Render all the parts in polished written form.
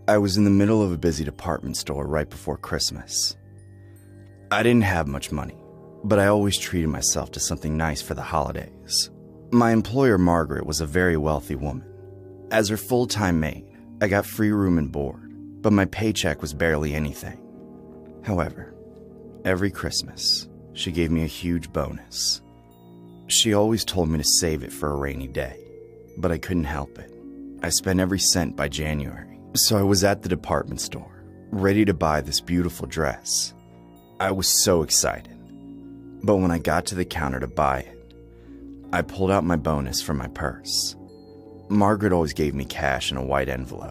I was in the middle of a busy department store right before Christmas. I didn't have much money, but I always treated myself to something nice for the holidays. My employer, Margaret, was a very wealthy woman. As her full-time maid, I got free room and board, but my paycheck was barely anything. However, every Christmas, she gave me a huge bonus. She always told me to save it for a rainy day, but I couldn't help it. I spent every cent by January, so I was at the department store, ready to buy this beautiful dress. I was so excited, but when I got to the counter to buy it, I pulled out my bonus from my purse. Margaret always gave me cash in a white envelope.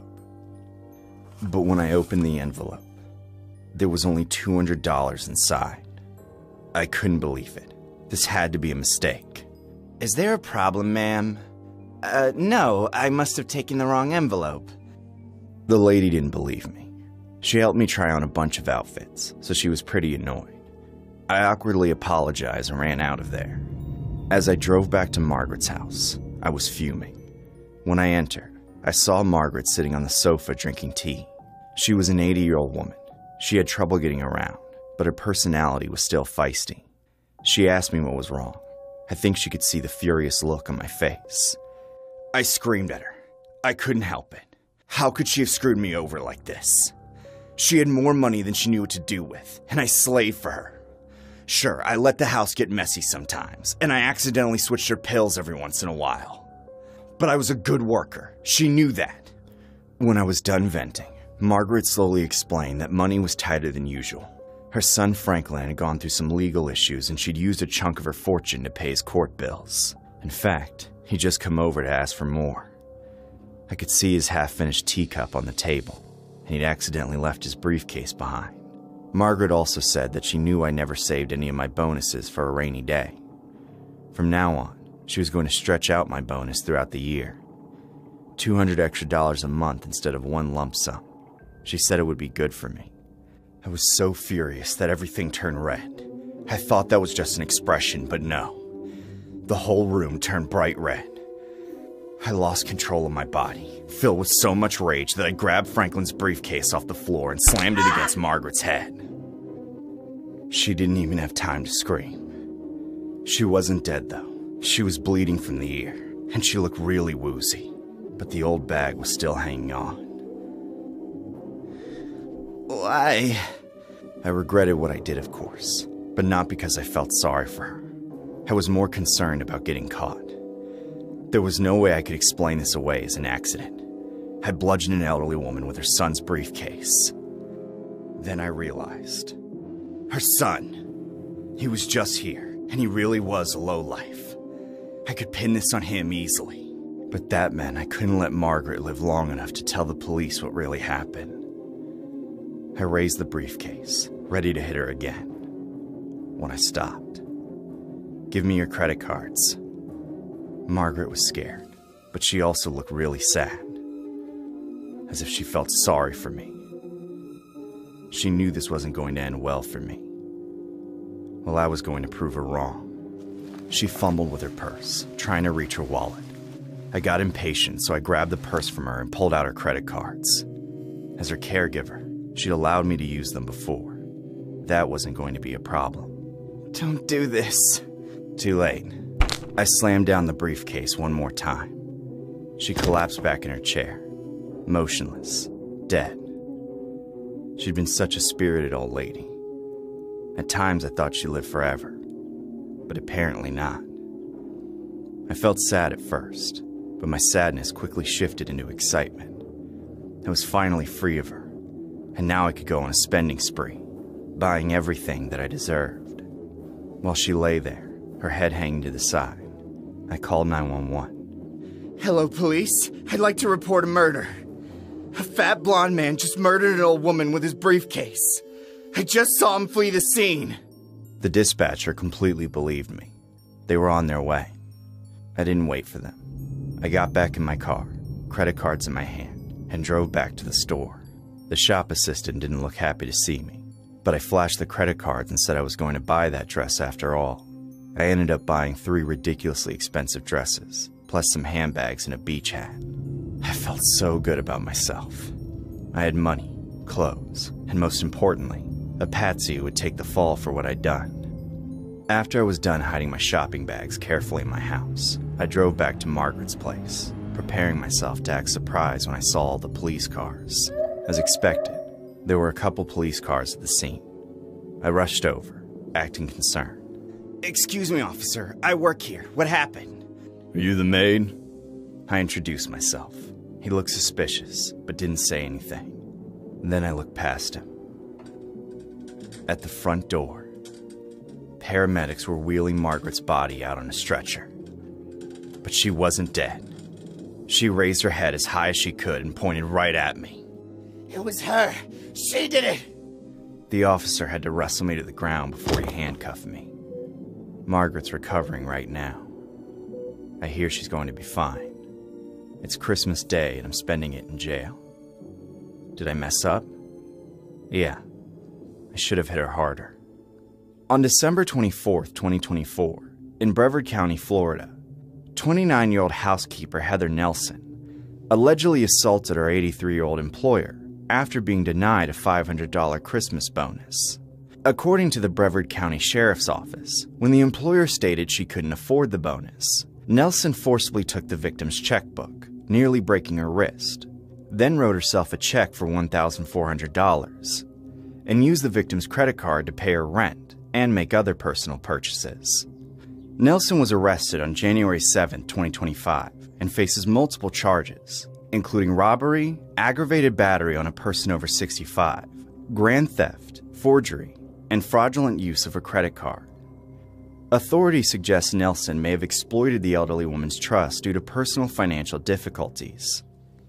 But when I opened the envelope, there was only $200 inside. I couldn't believe it. This had to be a mistake. Is there a problem, ma'am? No, I must have taken the wrong envelope. The lady didn't believe me. She helped me try on a bunch of outfits, so she was pretty annoyed. I awkwardly apologized and ran out of there. As I drove back to Margaret's house, I was fuming. When I entered, I saw Margaret sitting on the sofa drinking tea. She was an 80-year-old woman. She had trouble getting around, but her personality was still feisty. She asked me what was wrong. I think she could see the furious look on my face. I screamed at her. I couldn't help it. How could she have screwed me over like this? She had more money than she knew what to do with, and I slaved for her. Sure, I let the house get messy sometimes, and I accidentally switched her pills every once in a while. But I was a good worker. She knew that. When I was done venting, Margaret slowly explained that money was tighter than usual. Her son Franklin had gone through some legal issues and she'd used a chunk of her fortune to pay his court bills. In fact, he'd just come over to ask for more. I could see his half-finished teacup on the table, and he'd accidentally left his briefcase behind. Margaret also said that she knew I never saved any of my bonuses for a rainy day. From now on, she was going to stretch out my bonus throughout the year. $200 extra a month instead of one lump sum. She said it would be good for me. I was so furious that everything turned red. I thought that was just an expression, but no. The whole room turned bright red. I lost control of my body, filled with so much rage that I grabbed Franklin's briefcase off the floor and slammed it against Margaret's head. She didn't even have time to scream. She wasn't dead, though. She was bleeding from the ear, and she looked really woozy, but the old bag was still hanging on. Why? I regretted what I did, of course, but not because I felt sorry for her. I was more concerned about getting caught. There was no way I could explain this away as an accident. I bludgeoned an elderly woman with her son's briefcase. Then I realized. Her son. He was just here, and he really was a lowlife. I could pin this on him easily. But that meant I couldn't let Margaret live long enough to tell the police what really happened. I raised the briefcase, ready to hit her again, when I stopped. Give me your credit cards. Margaret was scared, but she also looked really sad, as if she felt sorry for me. She knew this wasn't going to end well for me. Well, I was going to prove her wrong. She fumbled with her purse, trying to reach her wallet. I got impatient, so I grabbed the purse from her and pulled out her credit cards. As her caregiver, she'd allowed me to use them before. That wasn't going to be a problem. Don't do this. Too late. I slammed down the briefcase one more time. She collapsed back in her chair, motionless, dead. She'd been such a spirited old lady. At times I thought she lived forever, but apparently not. I felt sad at first, but my sadness quickly shifted into excitement. I was finally free of her, and now I could go on a spending spree, buying everything that I deserved. While she lay there, her head hanging to the side, I called 911. Hello, police. I'd like to report a murder. A fat blonde man just murdered an old woman with his briefcase. I just saw him flee the scene. The dispatcher completely believed me. They were on their way. I didn't wait for them. I got back in my car, credit cards in my hand, and drove back to the store. The shop assistant didn't look happy to see me, but I flashed the credit cards and said I was going to buy that dress after all. I ended up buying 3 ridiculously expensive dresses, plus some handbags and a beach hat. I felt so good about myself. I had money, clothes, and most importantly, a patsy who would take the fall for what I'd done. After I was done hiding my shopping bags carefully in my house, I drove back to Margaret's place, preparing myself to act surprised when I saw all the police cars. As expected, there were a couple police cars at the scene. I rushed over, acting concerned. "Excuse me, officer. I work here. What happened?" "Are you the maid?" I introduced myself. He looked suspicious, but didn't say anything. Then I looked past him. At the front door, paramedics were wheeling Margaret's body out on a stretcher. But she wasn't dead. She raised her head as high as she could and pointed right at me. "It was her. She did it." The officer had to wrestle me to the ground before he handcuffed me. Margaret's recovering right now. I hear she's going to be fine. It's Christmas Day and I'm spending it in jail. Did I mess up? Yeah. I should have hit her harder. On December 24th, 2024, in Brevard County, Florida, 29-year-old housekeeper Heather Nelson allegedly assaulted her 83-year-old employer after being denied a $500 Christmas bonus. According to the Brevard County Sheriff's Office, when the employer stated she couldn't afford the bonus, Nelson forcibly took the victim's checkbook, nearly breaking her wrist, then wrote herself a check for $1,400, and used the victim's credit card to pay her rent and make other personal purchases. Nelson was arrested on January 7, 2025, and faces multiple charges, including robbery, aggravated battery on a person over 65, grand theft, forgery, and fraudulent use of a credit card. Authorities suggest Nelson may have exploited the elderly woman's trust due to personal financial difficulties.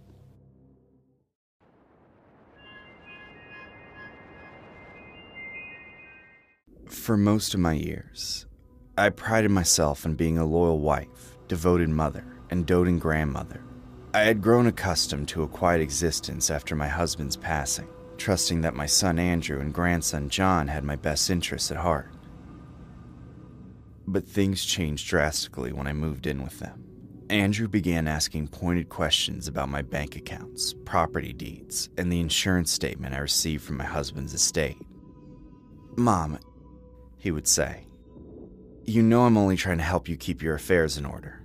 For most of my years, I prided myself on being a loyal wife, devoted mother, and doting grandmother. I had grown accustomed to a quiet existence after my husband's passing, trusting that my son Andrew and grandson John had my best interests at heart. But things changed drastically when I moved in with them. Andrew began asking pointed questions about my bank accounts, property deeds, and the insurance statement I received from my husband's estate. "Mom," he would say, "you know I'm only trying to help you keep your affairs in order."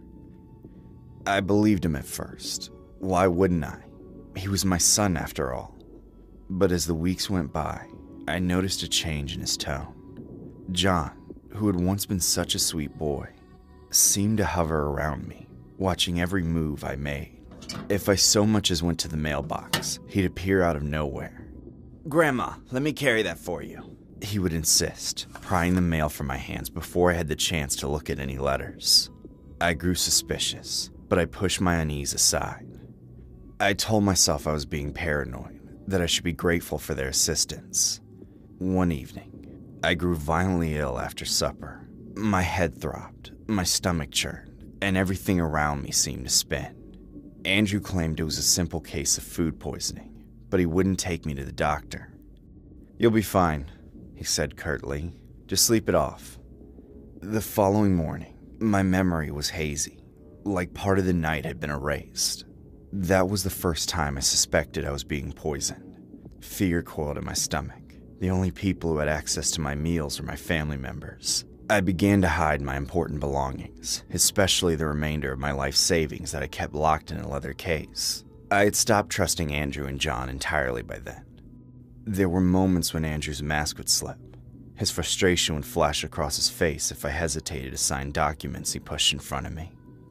I believed him at first. Why wouldn't I? He was my son after all. But as the weeks went by, I noticed a change in his tone. John, who had once been such a sweet boy, seemed to hover around me, watching every move I made. If I so much as went to the mailbox, he'd appear out of nowhere. "Grandma, let me carry that for you," he would insist, prying the mail from my hands before I had the chance to look at any letters. I grew suspicious, but I pushed my unease aside. I told myself I was being paranoid, that I should be grateful for their assistance. One evening, I grew violently ill after supper. My head throbbed, my stomach churned, and everything around me seemed to spin. Andrew claimed it was a simple case of food poisoning, but he wouldn't take me to the doctor. "You'll be fine," he said curtly. "Just sleep it off." The following morning, my memory was hazy, like part of the night had been erased. That was the first time I suspected I was being poisoned. Fear coiled in my stomach. The only people who had access to my meals were my family members. I began to hide my important belongings, especially the remainder of my life savings that I kept locked in a leather case. I had stopped trusting Andrew and John entirely by then. There were moments when Andrew's mask would slip. His frustration would flash across his face if I hesitated to sign documents he pushed in front of me.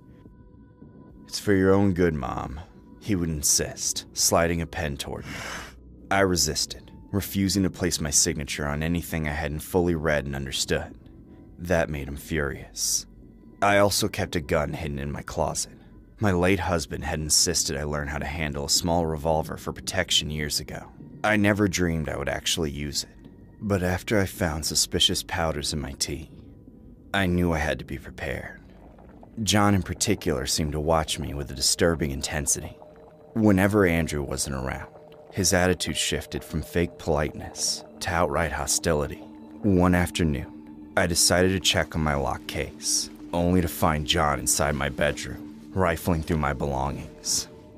"It's for your own good, Mom," he would insist, sliding a pen toward me. I resisted, refusing to place my signature on anything I hadn't fully read and understood. That made him furious. I also kept a gun hidden in my closet. My late husband had insisted I learn how to handle a small revolver for protection years ago. I never dreamed I would actually use it. But after I found suspicious powders in my tea, I knew I had to be prepared. John in particular seemed to watch me with a disturbing intensity. Whenever Andrew wasn't around, his attitude shifted from fake politeness to outright hostility. One afternoon, I decided to check on my locked case, only to find John inside my bedroom, rifling through my belongings.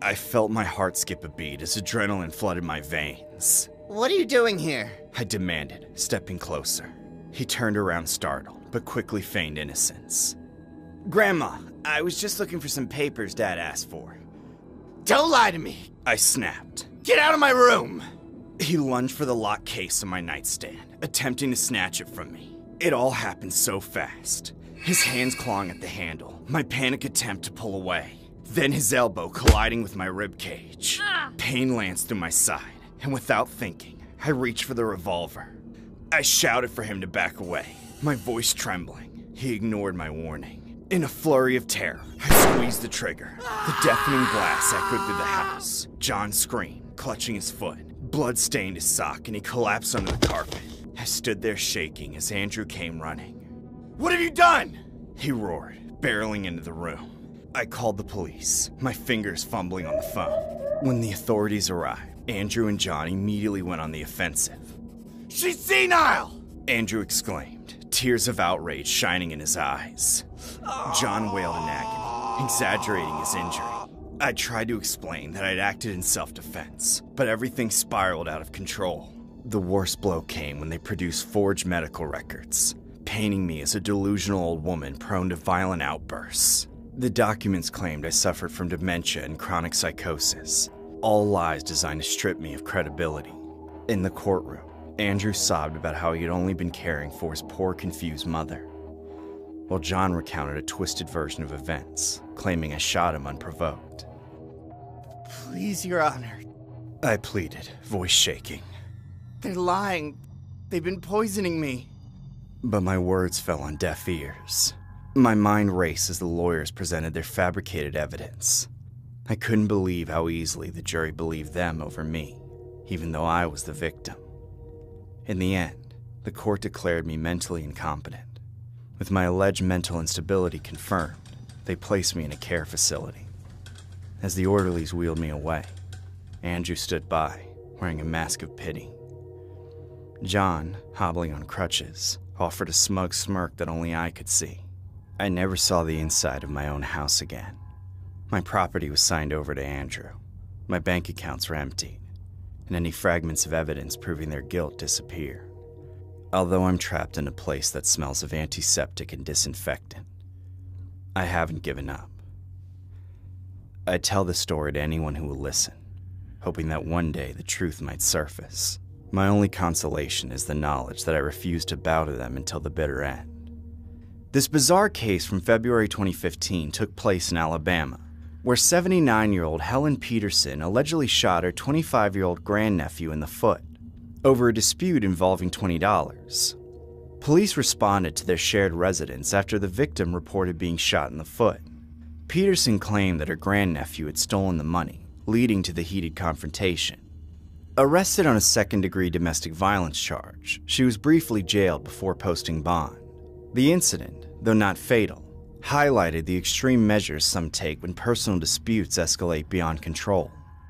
I felt my heart skip a beat as adrenaline flooded my veins. What are you doing here? I demanded, stepping closer. He turned around startled, but quickly feigned innocence. Grandma, I was just looking for some papers Dad asked for. Don't lie to me. I snapped. Get out of my room. He lunged for the locked case on my nightstand, attempting to snatch it from me. It all happened so fast. His hands clawing at the handle, my panic attempt to pull away. Then his elbow colliding with my rib cage. Pain lanced through my side, and without thinking, I reached for the revolver. I shouted for him to back away, my voice trembling. He ignored my warning. In a flurry of terror, I squeezed the trigger. The deafening blast echoed through the house. John screamed, clutching his foot. Blood stained his sock, and he collapsed under the carpet. I stood there shaking as Andrew came running. What have you done? He roared, barreling into the room. I called the police, my fingers fumbling on the phone. When the authorities arrived, Andrew and John immediately went on the offensive. She's senile! Andrew exclaimed, tears of outrage shining in his eyes. John wailed in agony, exaggerating his injury. I tried to explain that I'd acted in self-defense, but everything spiraled out of control. The worst blow came when they produced forged medical records, painting me as a delusional old woman prone to violent outbursts. The documents claimed I suffered from dementia and chronic psychosis, all lies designed to strip me of credibility. In the courtroom, Andrew sobbed about how he had only been caring for his poor, confused mother, while John recounted a twisted version of events, claiming I shot him unprovoked. Please, Your Honor. I pleaded, voice shaking. They're lying. They've been poisoning me. But my words fell on deaf ears. My mind raced as the lawyers presented their fabricated evidence. I couldn't believe how easily the jury believed them over me, even though I was the victim. In the end, the court declared me mentally incompetent. With my alleged mental instability confirmed, they placed me in a care facility. As the orderlies wheeled me away, Andrew stood by, wearing a mask of pity. John, hobbling on crutches, offered a smug smirk that only I could see. I never saw the inside of my own house again. My property was signed over to Andrew. My bank accounts were emptied, and any fragments of evidence proving their guilt disappeared. Although I'm trapped in a place that smells of antiseptic and disinfectant, I haven't given up. I tell the story to anyone who will listen, hoping that one day the truth might surface. My only consolation is the knowledge that I refuse to bow to them until the bitter end. This bizarre case from February 2015 took place in Alabama, where 79-year-old Helen Peterson allegedly shot her 25-year-old grandnephew in the foot over a dispute involving $20. Police responded to their shared residence after the victim reported being shot in the foot. Peterson claimed that her grandnephew had stolen the money, leading to the heated confrontation. Arrested on a second-degree domestic violence charge, she was briefly jailed before posting bond. The incident, though not fatal, highlighted the extreme measures some take when personal disputes escalate beyond control.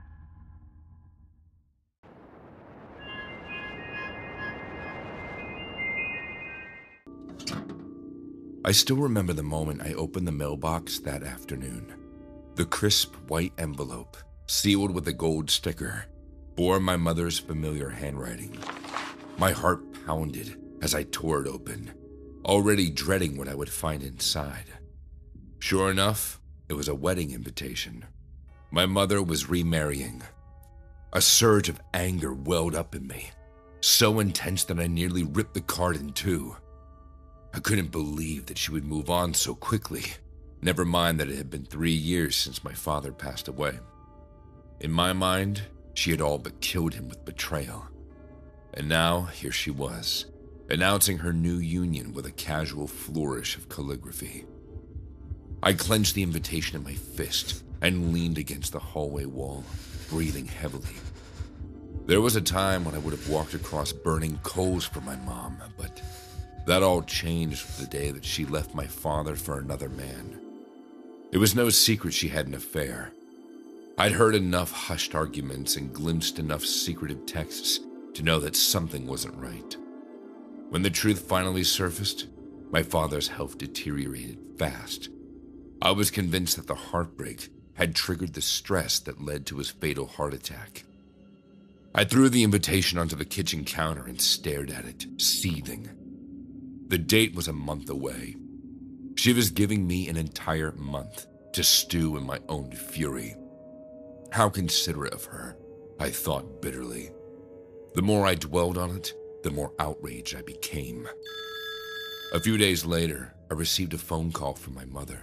I still remember the moment I opened the mailbox that afternoon. The crisp white envelope, sealed with a gold sticker, bore my mother's familiar handwriting. My heart pounded as I tore it open, already dreading what I would find inside. Sure enough, it was a wedding invitation. My mother was remarrying. A surge of anger welled up in me, so intense that I nearly ripped the card in two. I couldn't believe that she would move on so quickly, never mind that it had been 3 years since my father passed away. In my mind, she had all but killed him with betrayal. And now, here she was, announcing her new union with a casual flourish of calligraphy. I clenched the invitation in my fist and leaned against the hallway wall, breathing heavily. There was a time when I would have walked across burning coals for my mom, but that all changed the day that she left my father for another man. It was no secret she had an affair. I'd heard enough hushed arguments and glimpsed enough secretive texts to know that something wasn't right. When the truth finally surfaced, my father's health deteriorated fast. I was convinced that the heartbreak had triggered the stress that led to his fatal heart attack. I threw the invitation onto the kitchen counter and stared at it, seething. The date was a month away. She was giving me an entire month to stew in my own fury. How considerate of her, I thought bitterly. The more I dwelled on it, the more outraged I became. A few days later, I received a phone call from my mother.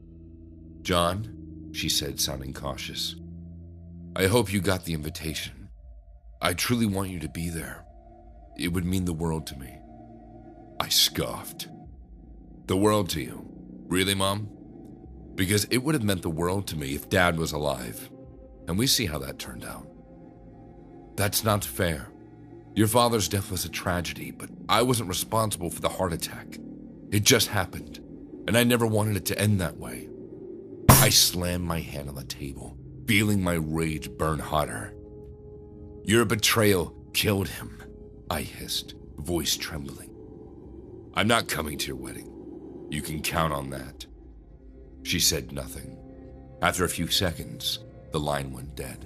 "John," she said, sounding cautious, "I hope you got the invitation. I truly want you to be there. It would mean the world to me." I scoffed. "The world to you? Really, Mom? Because it would have meant the world to me if Dad was alive. And we see how that turned out." "That's not fair. Your father's death was a tragedy, but I wasn't responsible for the heart attack. It just happened, and I never wanted it to end that way." I slammed my hand on the table, feeling my rage burn hotter. "Your betrayal killed him," I hissed, voice trembling. "I'm not coming to your wedding. You can count on that." She said nothing. After a few seconds, the line went dead.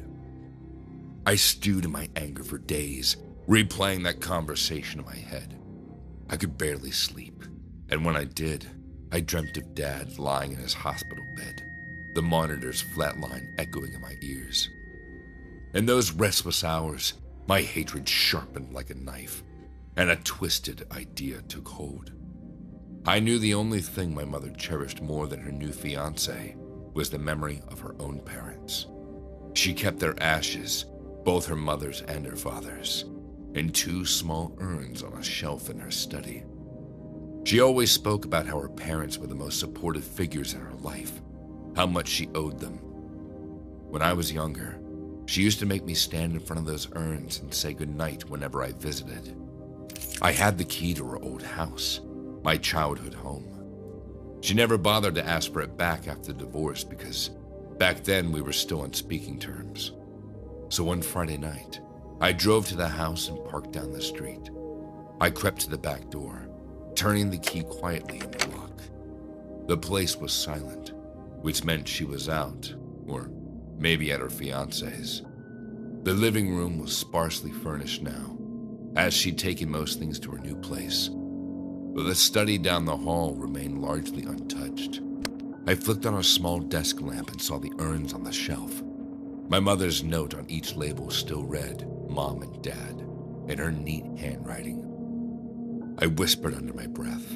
I stewed in my anger for days, replaying that conversation in my head. I could barely sleep, and when I did, I dreamt of Dad lying in his hospital bed, the monitor's flat line echoing in my ears. In those restless hours, my hatred sharpened like a knife, and a twisted idea took hold. I knew the only thing my mother cherished more than her new fiancé was the memory of her own parents. She kept their ashes, both her mother's and her father's, in 2 small urns on a shelf in her study. She always spoke about how her parents were the most supportive figures in her life, how much she owed them. When I was younger, she used to make me stand in front of those urns and say goodnight whenever I visited. I had the key to her old house, my childhood home. She never bothered to ask for it back after the divorce because back then we were still on speaking terms. So one Friday night, I drove to the house and parked down the street. I crept to the back door, turning the key quietly in the lock. The place was silent, which meant she was out, or maybe at her fiancé's. The living room was sparsely furnished now, as she'd taken most things to her new place. But the study down the hall remained largely untouched. I flicked on a small desk lamp and saw the urns on the shelf. My mother's note on each label still read, "Mom and Dad," in her neat handwriting. I whispered under my breath,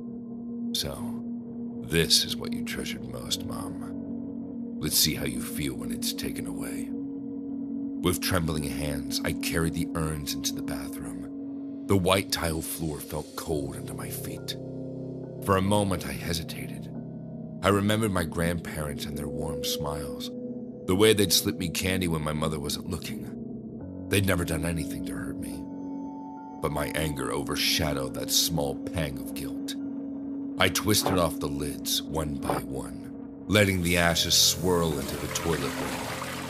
"So, this is what you treasured most, Mom. Let's see how you feel when it's taken away." With trembling hands, I carried the urns into the bathroom. The white tile floor felt cold under my feet. For a moment, I hesitated. I remembered my grandparents and their warm smiles, the way they'd slip me candy when my mother wasn't looking. They'd never done anything to hurt me. But my anger overshadowed that small pang of guilt. I twisted off the lids one by one, letting the ashes swirl into the toilet bowl.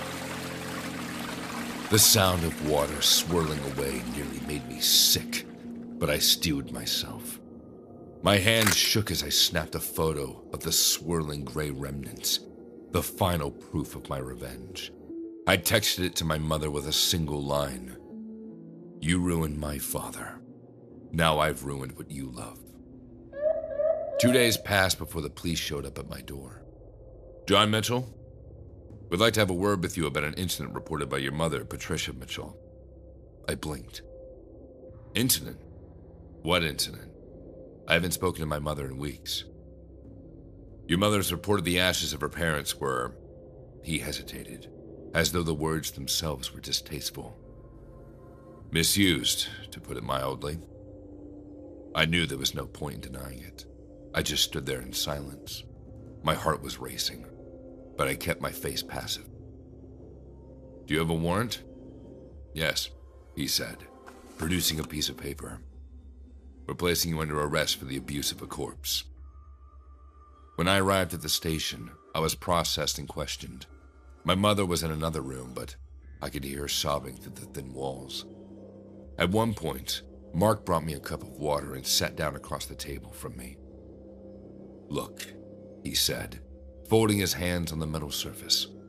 The sound of water swirling away nearly made me sick, but I steeled myself. My hands shook as I snapped a photo of the swirling gray remnants, the final proof of my revenge. I texted it to my mother with a single line. "You ruined my father. Now I've ruined what you love." 2 days passed before the police showed up at my door. "John Mitchell? We'd like to have a word with you about an incident reported by your mother, Patricia Mitchell." I blinked. "Incident? What incident? I haven't spoken to my mother in weeks." "Your mother's reported the ashes of her parents were..." He hesitated, as though the words themselves were distasteful. "Misused, to put it mildly." I knew there was no point in denying it. I just stood there in silence. My heart was racing, but I kept my face passive. "Do you have a warrant?" "Yes," he said, producing a piece of paper. "We're placing you under arrest for the abuse of a corpse." When I arrived at the station, I was processed and questioned. My mother was in another room, but I could hear her sobbing through the thin walls. At one point, Mark brought me a cup of water and sat down across the table from me. "Look," he said, folding his hands on the metal surface.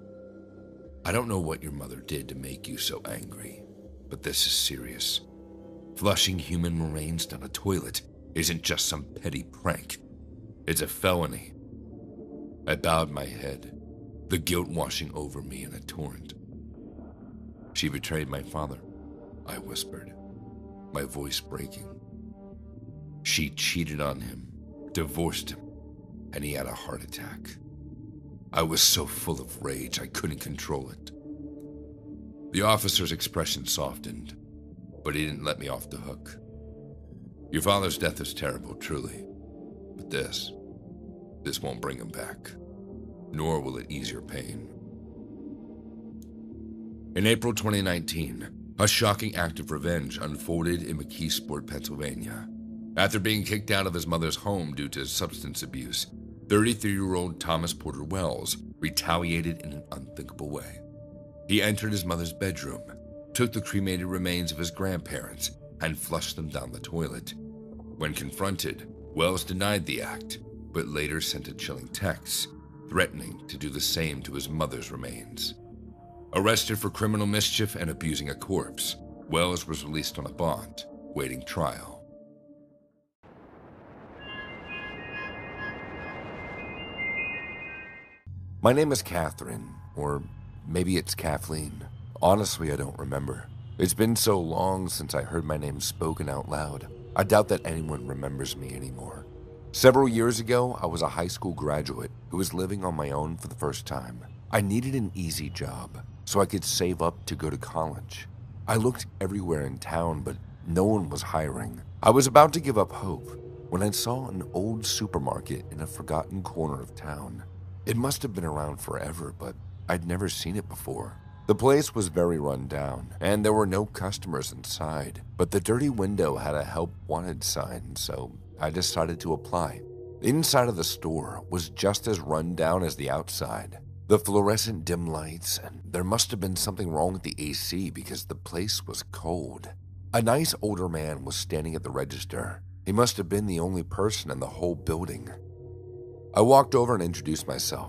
I don't know what your mother did to make you so angry, but this is serious. Flushing human remains down a toilet isn't just some petty prank. It's a felony. I bowed my head, the guilt washing over me in a torrent. She betrayed my father, I whispered, my voice breaking. She cheated on him, divorced him, and he had a heart attack. I was so full of rage I couldn't control it. The officer's expression softened, but he didn't let me off the hook. Your father's death is terrible, truly, but this won't bring him back, nor will it ease your pain. In April 2019, a shocking act of revenge unfolded in McKeesport, Pennsylvania. After being kicked out of his mother's home due to substance abuse, 33-year-old Thomas Porter Wells retaliated in an unthinkable way. He entered his mother's bedroom, took the cremated remains of his grandparents, and flushed them down the toilet. When confronted, Wells denied the act, but later sent a chilling text, threatening to do the same to his mother's remains. Arrested for criminal mischief and abusing a corpse, Wells was released on a bond, waiting trial. My name is Catherine, or maybe it's Kathleen. Honestly, I don't remember. It's been so long since I heard my name spoken out loud. I doubt that anyone remembers me anymore. Several years ago, I was a high school graduate who was living on my own for the first time. I needed an easy job so I could save up to go to college. I looked everywhere in town, but no one was hiring. I was about to give up hope when I saw an old supermarket in a forgotten corner of town. It must have been around forever, but I'd never seen it before. The place was very run down, and there were no customers inside, but the dirty window had a help wanted sign, so I decided to apply. Inside of the store was just as run down as the outside. The fluorescent dim lights, and there must have been something wrong with the AC because the place was cold. A nice older man was standing at the register. He must have been the only person in the whole building. I walked over and introduced myself.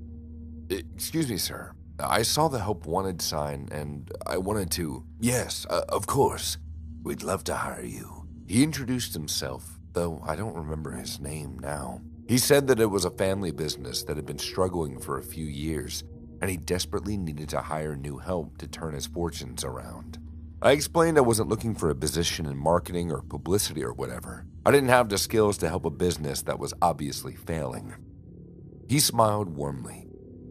"Excuse me, sir. I saw the help wanted sign and I wanted to..." "Yes, of course. We'd love to hire you." He introduced himself, though I don't remember his name now. He said that it was a family business that had been struggling for a few years, and he desperately needed to hire new help to turn his fortunes around. I explained I wasn't looking for a position in marketing or publicity or whatever. I didn't have the skills to help a business that was obviously failing. He smiled warmly.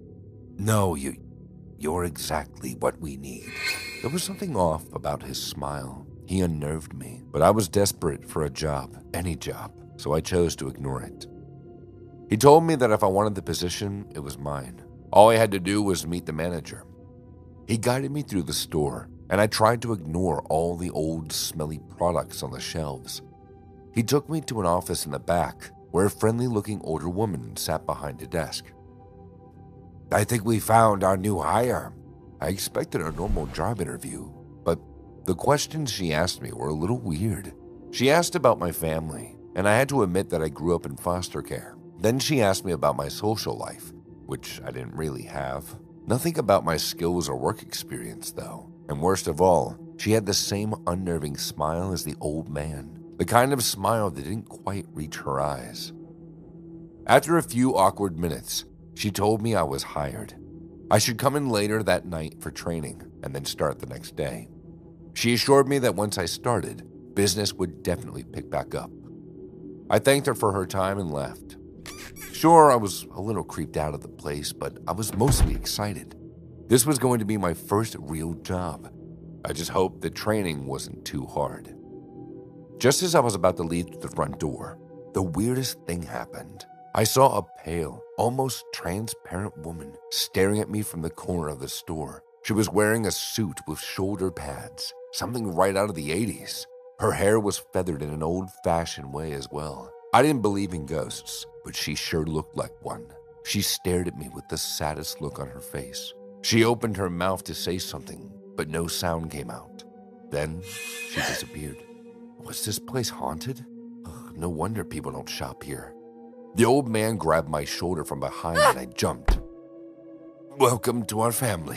"No, you're exactly what we need." There was something off about his smile. He unnerved me, but I was desperate for a job, any job, so I chose to ignore it. He told me that if I wanted the position, it was mine. All I had to do was meet the manager. He guided me through the store, and I tried to ignore all the old, smelly products on the shelves. He took me to an office in the back, where a friendly-looking older woman sat behind a desk. "I think we found our new hire." I expected a normal job interview, but the questions she asked me were a little weird. She asked about my family, and I had to admit that I grew up in foster care. Then she asked me about my social life, which I didn't really have. Nothing about my skills or work experience, though. And worst of all, she had the same unnerving smile as the old man, the kind of smile that didn't quite reach her eyes. After a few awkward minutes, she told me I was hired. I should come in later that night for training and then start the next day. She assured me that once I started, business would definitely pick back up. I thanked her for her time and left. Sure, I was a little creeped out of the place, but I was mostly excited. This was going to be my first real job. I just hoped the training wasn't too hard. Just as I was about to leave through the front door, the weirdest thing happened. I saw a pale, almost transparent woman staring at me from the corner of the store. She was wearing a suit with shoulder pads, something right out of the 80s. Her hair was feathered in an old-fashioned way as well. I didn't believe in ghosts, but she sure looked like one. She stared at me with the saddest look on her face. She opened her mouth to say something, but no sound came out. Then she disappeared. Was this place haunted? Ugh, no wonder people don't shop here. The old man grabbed my shoulder from behind and I jumped. "Welcome to our family.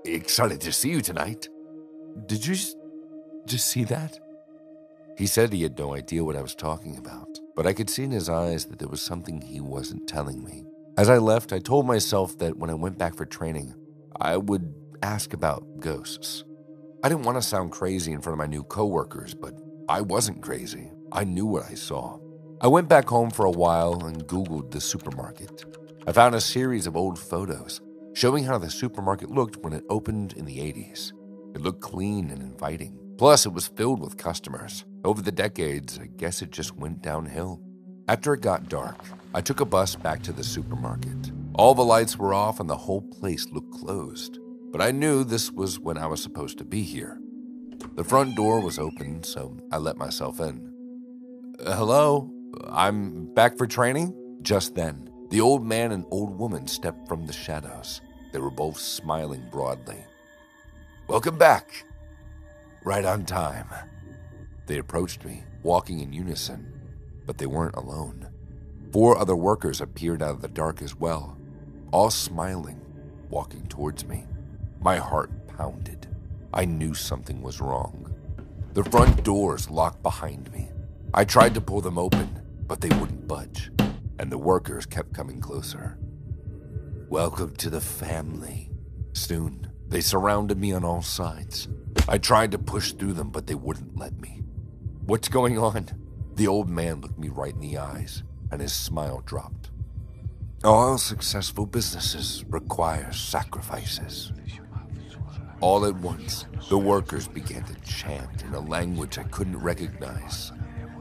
Excited to see you tonight. Did you just see that? He said he had no idea what I was talking about, but I could see in his eyes that there was something he wasn't telling me. As I left, I told myself that when I went back for training, I would ask about ghosts. I didn't want to sound crazy in front of my new coworkers, but I wasn't crazy. I knew what I saw. I went back home for a while and Googled the supermarket. I found a series of old photos showing how the supermarket looked when it opened in the 80s. It looked clean and inviting. Plus, it was filled with customers. Over the decades, I guess it just went downhill. After it got dark, I took a bus back to the supermarket. All the lights were off and the whole place looked closed. But I knew this was when I was supposed to be here. The front door was open, so I let myself in. Hello? I'm back for training? Just then, the old man and old woman stepped from the shadows. They were both smiling broadly. Welcome back. Right on time. They approached me, walking in unison, but they weren't alone. 4 other workers appeared out of the dark as well, all smiling, walking towards me. My heart pounded. I knew something was wrong. The front doors locked behind me. I tried to pull them open, but they wouldn't budge, and the workers kept coming closer. Welcome to the family. Soon, they surrounded me on all sides. I tried to push through them, but they wouldn't let me. What's going on? The old man looked me right in the eyes, and his smile dropped. All successful businesses require sacrifices. All at once, the workers began to chant in a language I couldn't recognize.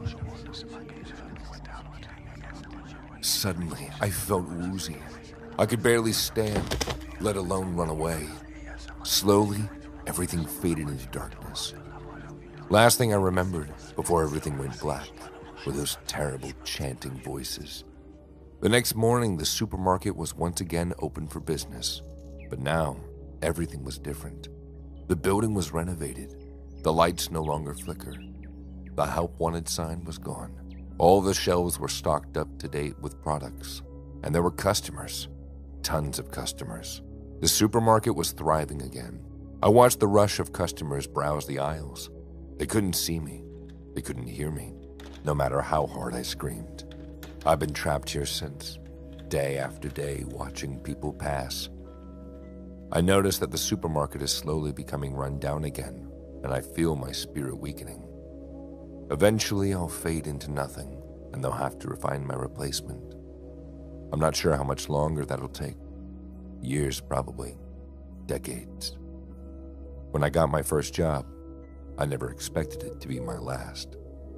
Suddenly, I felt woozy. I could barely stand, let alone run away. Slowly, everything faded into darkness. Last thing I remembered, before everything went black, were those terrible chanting voices. The next morning, the supermarket was once again open for business. But now, everything was different. The building was renovated. The lights no longer flickered. The help wanted sign was gone. All the shelves were stocked up to date with products. And there were customers. Tons of customers. The supermarket was thriving again. I watched the rush of customers browse the aisles. They couldn't see me. They couldn't hear me, no matter how hard I screamed. I've been trapped here since, day after day, watching people pass. I notice that the supermarket is slowly becoming run down again, and I feel my spirit weakening. Eventually, I'll fade into nothing, and they'll have to find my replacement. I'm not sure how much longer that'll take. Years, probably. Decades. When I got my first job, I never expected it to be my last.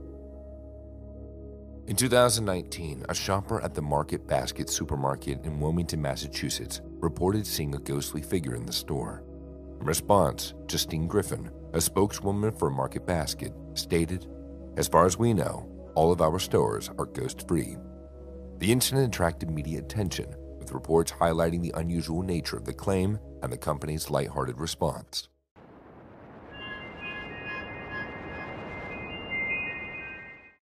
In 2019, a shopper at the Market Basket supermarket in Wilmington, Massachusetts, reported seeing a ghostly figure in the store. In response, Justine Griffin, a spokeswoman for Market Basket, stated, "As far as we know, all of our stores are ghost-free." The incident attracted media attention, with reports highlighting the unusual nature of the claim and the company's lighthearted response.